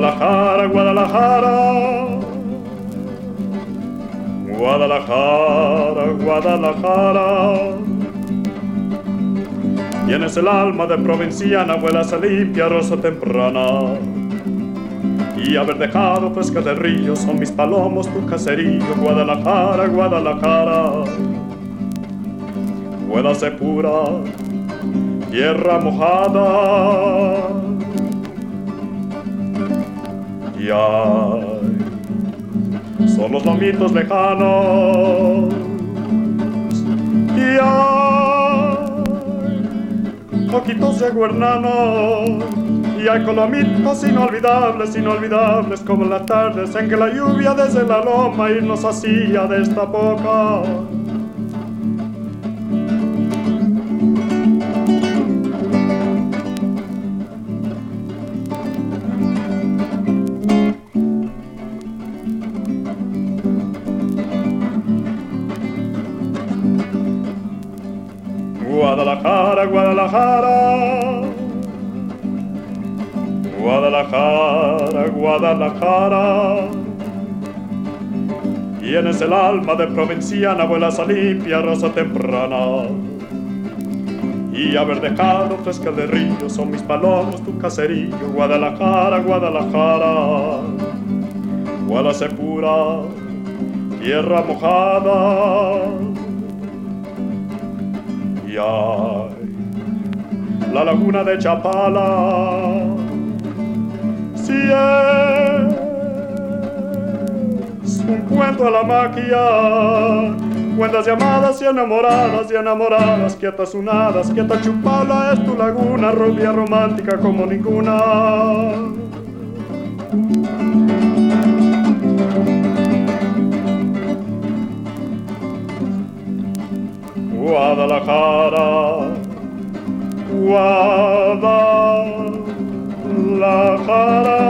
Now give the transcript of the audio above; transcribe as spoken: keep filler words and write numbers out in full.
Guadalajara, Guadalajara, Guadalajara, Guadalajara. Tienes el alma de provinciana, vuelas a limpia rosa temprana. Y haber dejado fresca del río son mis palomos, tu caserío. Guadalajara, Guadalajara, vuelas de pura tierra mojada. Y ay, son los lomitos lejanos. Y ay, poquitos de guernano. Y hay colomitos inolvidables, inolvidables como las tardes en que la lluvia desde la loma y nos hacía de esta boca. Guadalajara, Guadalajara, Guadalajara, Guadalajara. Tienes el alma de provinciana, vuelas a limpia rosa temprana. Y haber dejado fresca de río son mis palomos, tu caserío. Guadalajara, Guadalajara, vuelas de pura tierra mojada. Y ay, la laguna de Chapala, si es un cuento a la maquia, cuentas de amadas y enamoradas y enamoradas, quietas unadas, quieta Chupala es tu laguna, rubia romántica como ninguna. Guadalajara, Guadalajara.